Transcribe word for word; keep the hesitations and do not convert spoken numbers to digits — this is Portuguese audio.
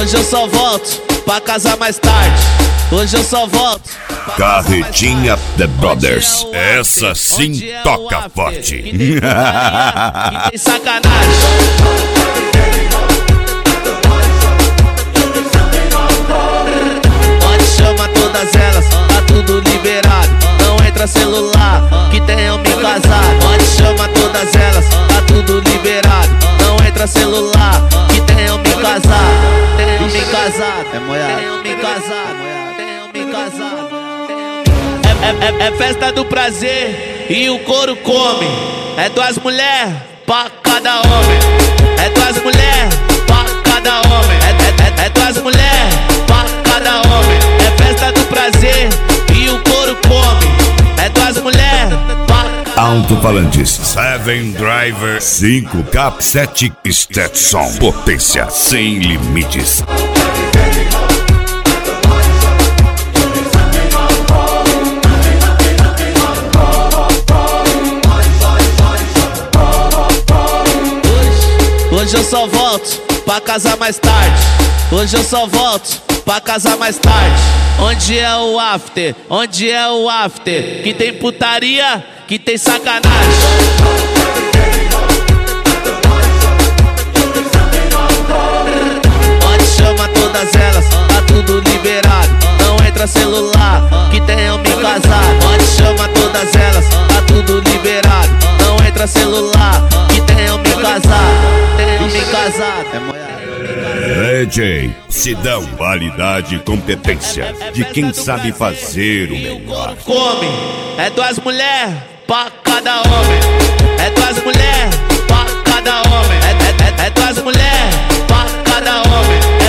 Hoje eu só volto pra casar mais tarde. Hoje eu só volto. Carretinha The Brothers. Essa sim toca forte. Que tem putaria, que tem sacanagem. Pode chamar todas elas, tá tudo liberado. Não entra celular, que tenham me casado. Pode chamar todas elas, tá tudo liberado. Não entra celular, que tenham me casado. Tenham me casado, é moiado. Tenham me casado, tenham me casado. É, é, é festa do prazer e o couro come. É duas mulheres pra cada homem. É duas mulheres pra cada homem. É, é, é duas mulheres pra cada homem. É festa do prazer e o couro come. É duas mulheres pra cada homem. Alto-falantes Seven Driver cinco K sete Stetson. Potência sem limites. Hoje eu só volto pra casar mais tarde. Hoje eu só volto pra casar mais tarde. Onde é o after? Onde é o after? Que tem putaria, que tem sacanagem. Pode chamar todas elas, tá tudo liberado. Não entra celular, que tenham me casado. Pode chamar todas elas, tá tudo liberado. Não entra celular, que tenham me casado. Tenham me casado, é moiado. D J Sidão, qualidade e competência de quem sabe fazer o melhor. Come, é duas mulheres pra cada homem. É duas mulheres pra cada homem. É, é, é, é duas mulheres pra cada homem.